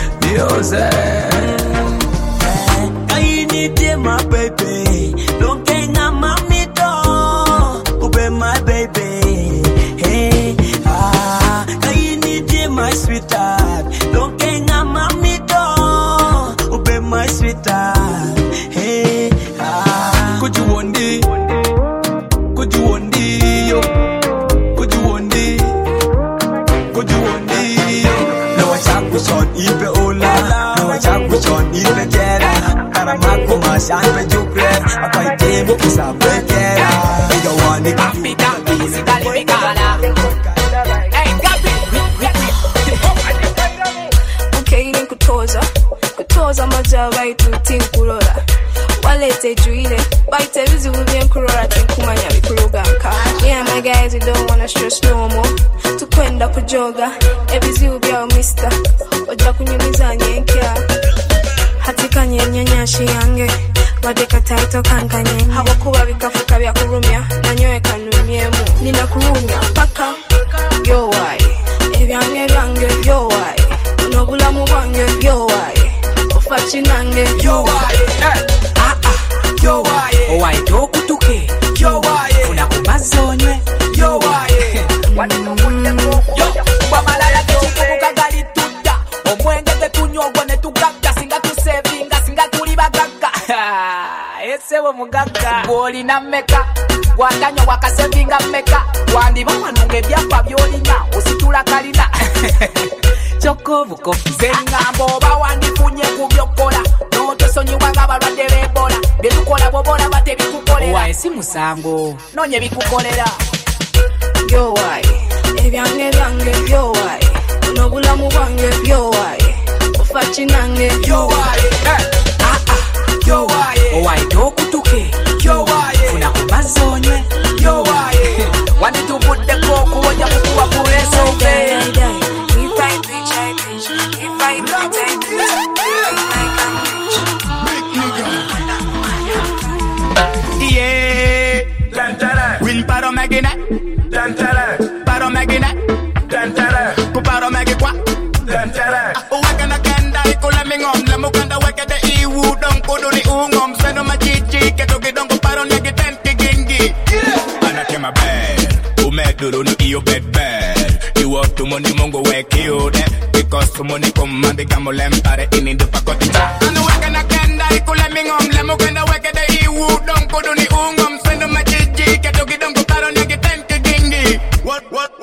I need you, my baby. Don't get on my middle. Open my baby. Hey, I need you, my sweetheart. Don't get on my middle. Open my sweetheart. Hey, Could you one day? Could you one day? Yo? Could you one day? Could you one day? Yo? No, I can't push on even ola. No, I can't push on even get. Karamako mashambe jukre Apai temo kisa bekera Ega wani Afida isi kalibikala Hey, gabi Okay, ni kutoza majawa itu tinkulola walete juile baite vizu vyenkurora tinkumanya bikuruganka. Me and my guys, we don't wanna stress no more. Tukwenda kujoga ebizibu byao mister oja kunyumiza nyenkya hatika nyenyanyashi yange wadeka taito kankanye hawakuba bikafuka bya kurumya nanyoe kanumyemu nina kurumya paka yo why ebyange byange yo why nobulamu bwange yo why ofachi nange yo why yo why why dokutuke yo why unakumazonywe yo why wanitukunde yo bamalala kikubuka gali tuta omwenge tetunyogwa netugagga singa tusevinga singa tuli bagagga esewo mugagga boli na meka watanyo wakasevinga meka wandi bamanunge byapa byolina ositula kalina chokobuko zengambo bawandifunye kubyokola notosonyiwanga balwadde bebola byetukola bobola bate bikukolera wae si musango nonye bikukolera yo why ebyange byange yo why nobulamu bwange yo why ofachi nange yo why yo why why dokutuke yo why unakumazonywe yo why wanditubudde kokuwonya kukuwa kureso be Win paro magina Dantele Paro magina Dantele Ku paro magi kwa Dantele Uweke na kenda ikule mingom Lemu kanda weke de iwu Don kuduni ungom Seno machichi Ketuki dongo paro negi tenti gingi Anatema bad Umeduru no iyo bed You up to money mongo weke you de Because to money come and digamo lempare Ini dupa koticha Anu weke na kenda ikule mingom Lemu kanda weke de iwu Don kuduni ungom Seno machichi Ketuki dongo paro negi tenti gingi What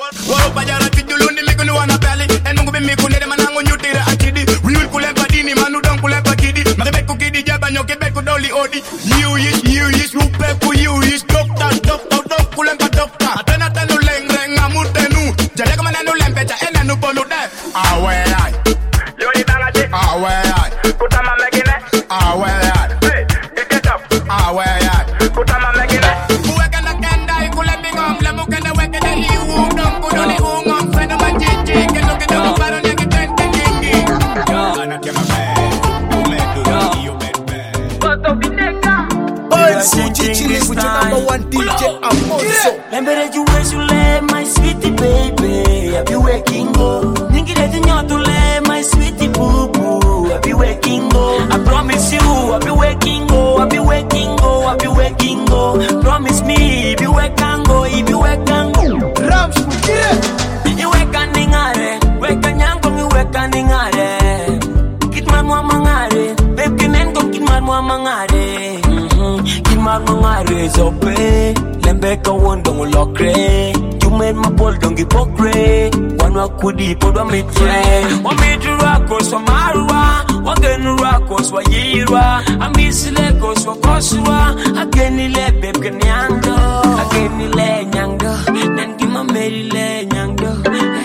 Pajara tijuluni mikuni wana peli En mungu bimikuni de manangu nyutira achidi Wiul kulempa dini manu don kulempa kidi Makibeku kidi jaba nyokibeku doli odi New years rupeku Doctor don kulempa doctor Atena tenu leng reng amutenu Jadeka mananu lempecha enanu polu de Awe ay Yoni tangaji Awe ay Kutama megine Awe ay Hey, get up Awe ay Kutama megine Uweke na kenda ikule bingom Lemu kende weke de iwu Don kuduni ungom Feno machichi Kendo kidogo paro nyeki tente kingi Anatema bad Umeduru iyo bed Koto bineka Oil Suji chilling with your number one DJ Amonso. Remember you wish you lay my sweetie baby. I be waking up. Ningi ready to lay my sweetie boo boo. I be waking up. I promise you, I be waking up. I be waking up. I be waking up. Promise me, if you wake and go, if you wake and go. Rams, yeah. You wake and ningare, wake and yango, you wake and ningare. Kitman wa mangare, baby kinen go kitman wa mangare. Kitman mangare zope, lembeka wondong lokre. You made my ball don't give pokre. One wakudi podwa mitre. Wa midurako so marwa, wagenurako so yirwa. Amisile so koswa, agenile babe kenyando, agenile nyando. Then give my merile nyando,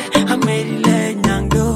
amerile nyando.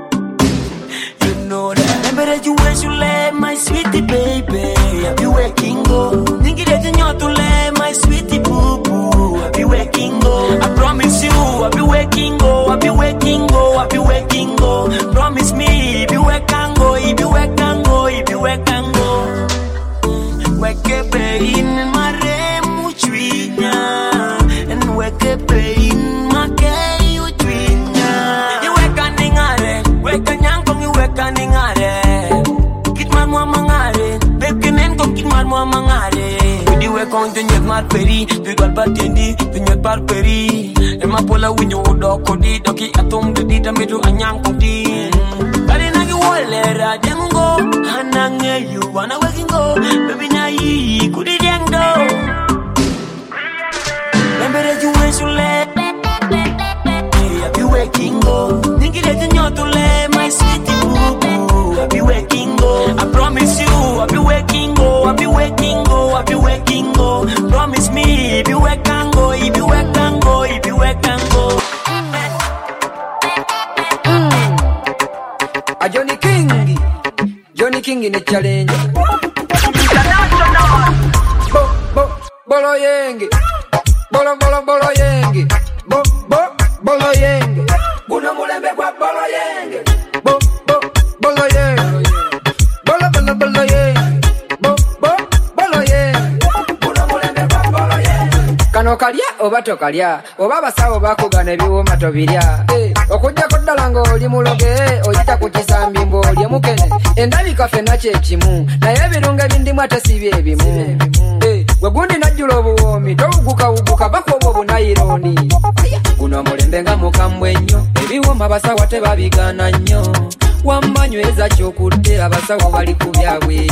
You know that. Remember that you wish you lay my sweetie baby. I be waking up. Ningi ready to lay my sweetie boo boo. I be waking up. I promise you, I be waking up. I be waking up. I be waking up. Promise me, if you wake and go, if you wake and go, if you wake and go. Wake up in my remuchwinya, and wake up in my gay utwinya. You wake and ningare, wake and yanko, you wake and ningare. Kitman wa mangare, baby nen ko kitman wa mangare. Di we kon de nyet mar peri, de gal batendi, de nyet par peri. E ma pola winyo do ko di doki atom de di tamedu anyang ko di. Kali na gi wolera dengo, hanange you wanna waking go, baby na yi kudi dengdo. Remember that you wish you let. I be waking up. Ningi de nyoto le my sweetie boo boo. I be waking up. I promise you, I be waking up. I be waking up. I be waking up. Promise me, if you wake and go, if you wake and go, if you wake and go. Johnny King in the challenge. bolo yenge. Bolo yenge. Bolo yenge. Guno mulembe kwa bolo yenge. Bolo yenge. Bolo yenge. Bolo yenge. Guno mulembe kwa bolo yenge. Kano kalya oba tokalya oba abasawo bakugana ebiwuma tobirya okujja kuddala ng'oli muloge oyita ku kisambi mb'oli mukene endabika ffenna kyekimu naye ebirungo ebindimu ate si bye ebimu gwe gundi najjula obuwoomi towugukawuguka bakuba obunayironi guno mulembe nga mukambwe ennyo ebiwuma abasawo tebabigaana nnyo wammanyweza kyokudde abasawo bali ku byabwe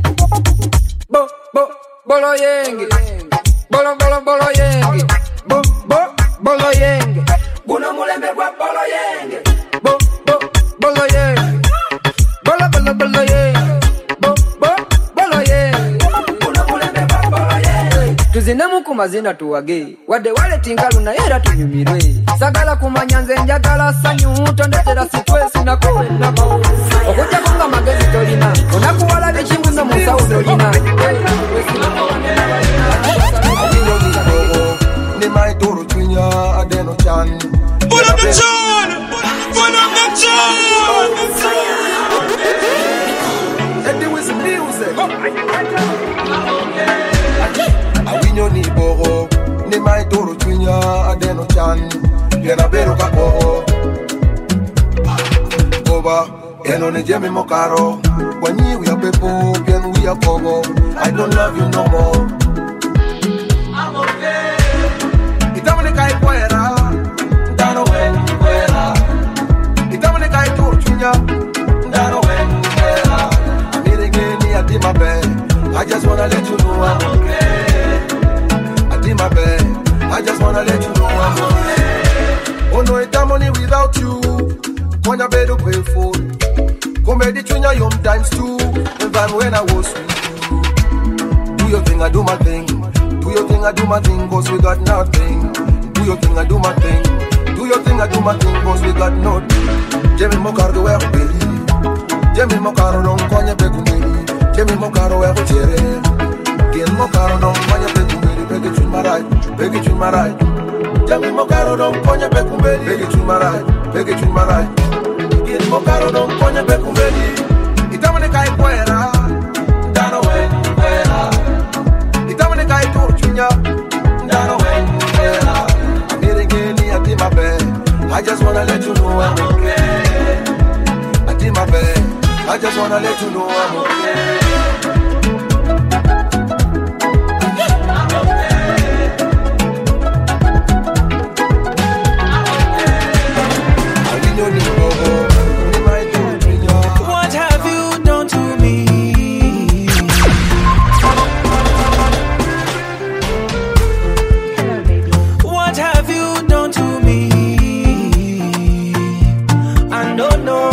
bolo yenge bolo yenge bolo yenge guno mulembe gwa bolo yenge bolo yenge bolo yenge bolo yenge guno mulembe gwa bolo yenge tuzinemu ku mazina tuwage wadde waletinkalu naye era tunyumirwe sagala kumanya nze njagala ssanyu tondetera sitwesi nakuwenako okujjako nga magezi tolina onakuwala bikimuzo mu nsawo tolina Ni mai toro tunya adeno chan. Pull up the tune. Pull up the tune. And there was music. Awinyo ni boro. Ni mai toro tunya adeno chan. Yena beru kapo. Goba. Eno ne jemi mokaro. When you we are pepo, then we are pogo. I don't love you no more. I'm okay. Itamane kai poera, ndano wenguera. Itamane kai tortunya, ndano wenguera. Amirengeni ati my bed. I just wanna let you know I'm okay. Ati my bed. I just wanna let you know I'm okay. Oh no, itamone without you. Konya bedu pay for. Come the tunya yom times 2. Even when I was with you. Do your thing, I do my thing. Do your thing, I do my thing, cause we got nothing. Do your thing, I do my thing. Do your thing, I do my thing, cause we got nothing. Jemi mokardo we ako beli. Jemi mokaro non konya beku meli. Jemi mokaro we ako chere. Gen mokaro non konya beku meli. Begi chun marai, begi chun marai. Jemi mokaro non konya beku meli. Begi chun marai, begi chun marai. Gen mokaro non konya beku meli. Itamane kai poera. Dano wenguera. Itamane kai tortunya. Dano wenguera. Amirengeni ati my bed. I just wanna let you know I'm okay. Ati my bed. I just wanna let you know I'm okay. What have you done to me? What have you done to me? I don't know.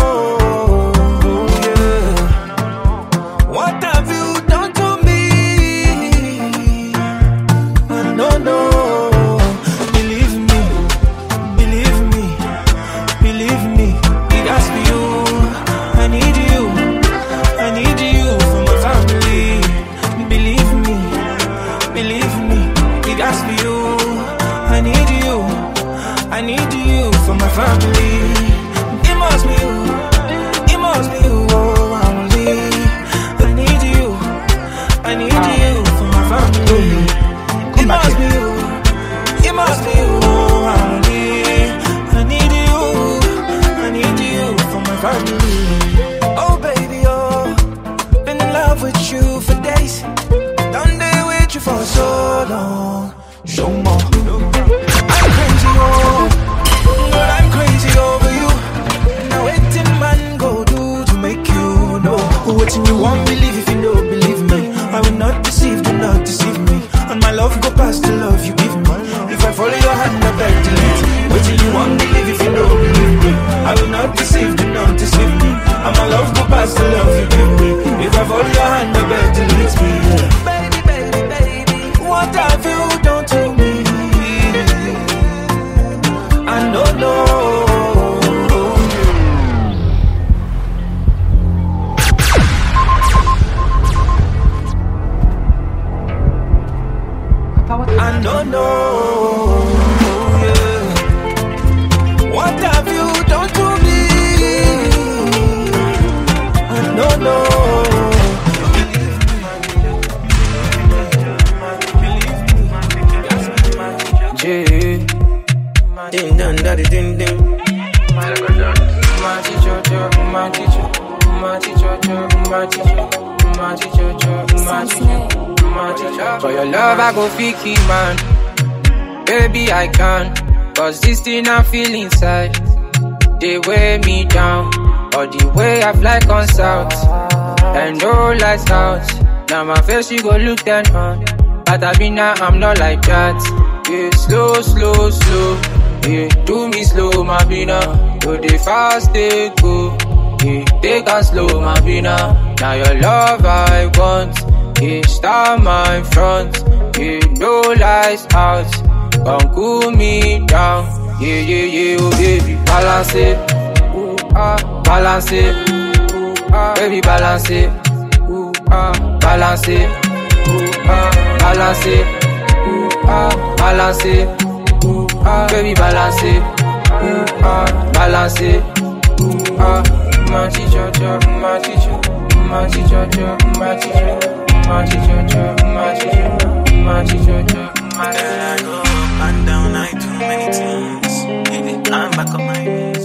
Yeah. What have you done to me? I don't know. Believe me, believe me, believe me. It has to be you. I need you. I need you for my family. Believe me, believe me. It has to be you. I need you. I need you for my family. It must be you. It must be you. Oh, family. I need you. I need you for my family. It must be you. It must be you. Oh, family. I need you. I need you for my family. Oh, baby, oh, been in love with you for days. Done day with you for so long. Show more. I'm crazy, oh, Lord, I'm crazy over you. Now, waiting man go do to make you know. Waiting you won't believe if you don't believe me. I will not deceive, do not deceive me. And my love go past the love you give me. If I follow your hand, I beg delete. Waiting you won't believe if you don't believe me. I will not deceive, do not deceive me. And my love go past the love you give me. If I follow your hand, I beg delete me. Baby, baby, baby, what have you done to me? I don't know. no. Yeah. What have you done to me? No, no. Ding dong, daddy, ding ding. For your love, I go fiki, man. Baby, I can. Cause this thing I feel inside, they weigh me down. Or the way I fly consult, and no lights out. Now my face, you go look that on. But I mean, now I'm not like that. Yeah, slow, slow, slow. Yeah, do me slow, my bina. Do the fast, they go. Yeah, take us slow, my bina. Now your love I want. Yeah, start my front. Yeah, no lights out. Come cool me down. Yeah, yeah, yeah, oh baby, balance it. Ooh, balance it. Ooh, baby, balance it. Ooh, balance it. Ooh, balance it. Ooh, balance it. Ooh, baby, balance it. Ooh, balance it. Ooh, my teacher, my teacher, my teacher, my teacher, my teacher, my teacher, my teacher, my teacher. I go up and down like too many times. Baby, I'm back on my knees.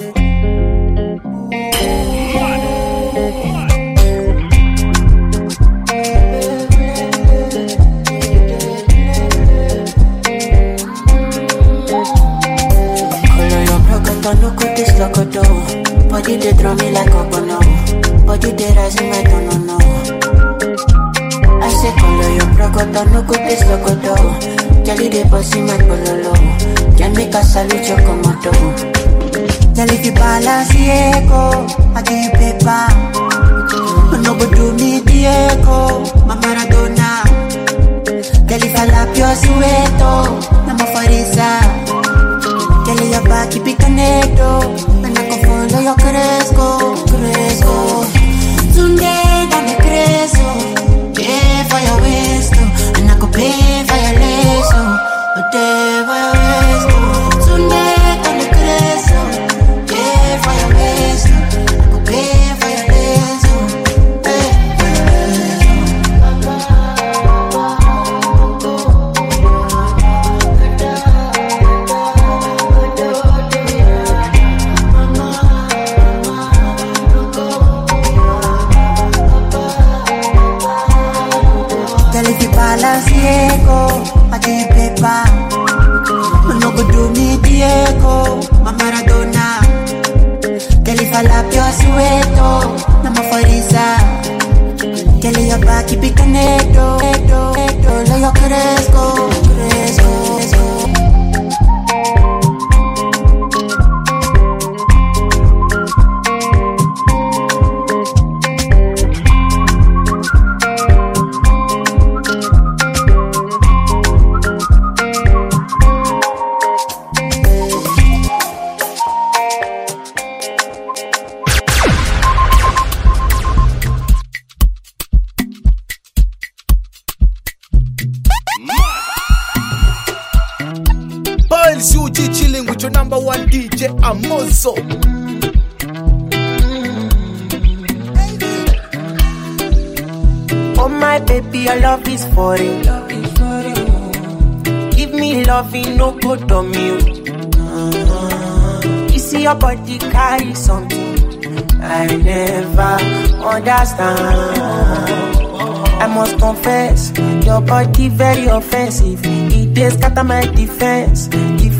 Look at this locoto. Body they draw me like a bono. Body they rise in my no. I say color your procoto. Look at this locoto. Jelly they bossy my pololo. Can make a salute your komodo. Jelly fi balance echo. I give you paper. No go do me Diego. My Maradona. Jelly fall up your sueto. I'm a farisa. Kelly your back, keep it connected. And I can follow your cresco. Sunday, dame creso. Pay for your waist, and I could pay for your lace. Pay for your waist. Sunday, dame creso. Pay for your waist, I could pay for your lace. Diego, I give paper. No go do me Diego, my Maradona. Kelly fall up your sueto, na ma farisa. Kelly your back, keep it connected. Lo yo cresco. Chilling with your number one DJ Amozo. Oh my baby, your love is foreign. Give me loving, no good on you. You see your body carry something I never understand. I must confess, your body very offensive. It is scatter my defense,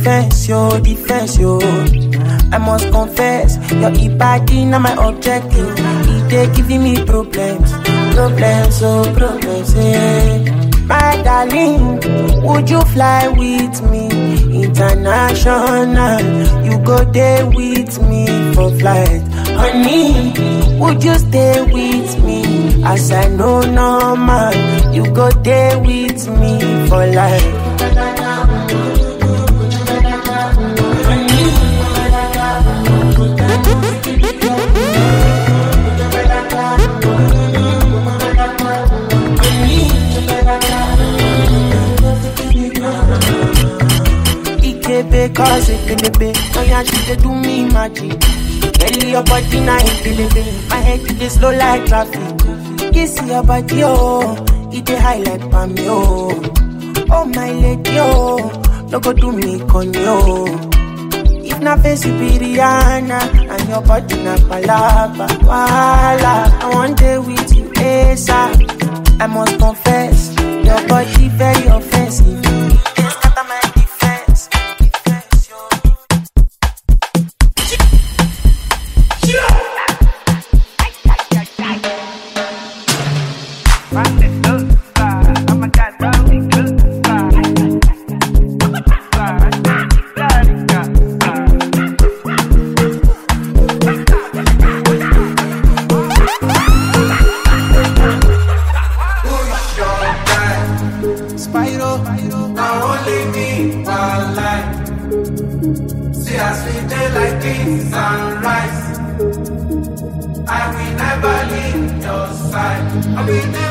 yo. I must confess, your body not my objective. It is giving me problems, yeah. My darling, would you fly with me international? You go there with me for flight. Honey, would you stay with me? As I know normal, you go there with me for life. cause it baby. Oh yeah, she dey do me magic. Girl, your body nice, baby. My head is slow like traffic. Kiss your body, oh, it dey high like palm, oh. Oh my lady, oh, no go do me con yo. If na face you be Rihanna, and your body na palava, wala. I want day with you, ASAP. I must confess, your body very offensive. It's scatter my defense. Sunrise, I will never leave your side. I will never